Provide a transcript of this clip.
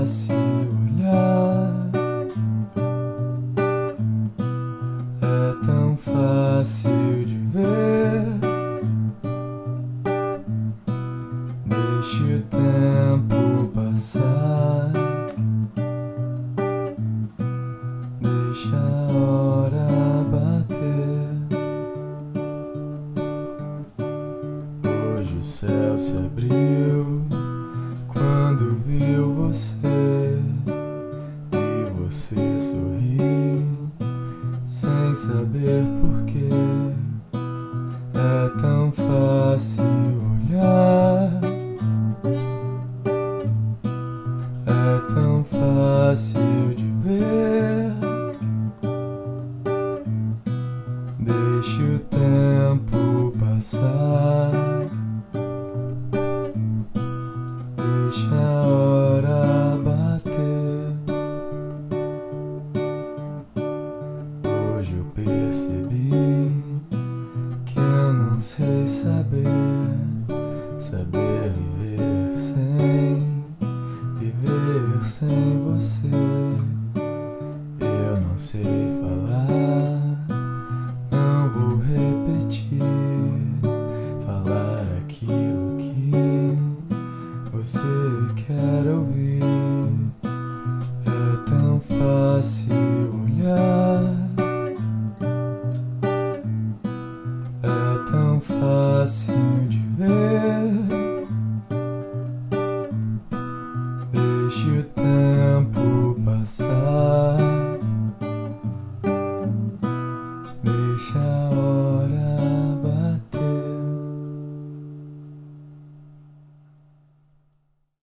fácil olhar, é tão fácil de ver. Deixe o tempo passar, deixa a hora bater. Hoje o céu se abriu quando viu você, e você sorriu sem saber porquê. É tão fácil olhar, é tão fácil de ver. Deixe o tempo passar, deixa a hora bater. Hoje eu percebi que eu não sei saber viver sem você. Eu não sei falar, não vou repetir, falar aquilo que você quer ouvir. É tão fácil olhar, é tão fácil de ver. Deixe o tempo passar, deixa a hora